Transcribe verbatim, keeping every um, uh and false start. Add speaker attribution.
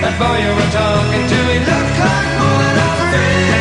Speaker 1: That boy you were talking to, he looked like more than a friend.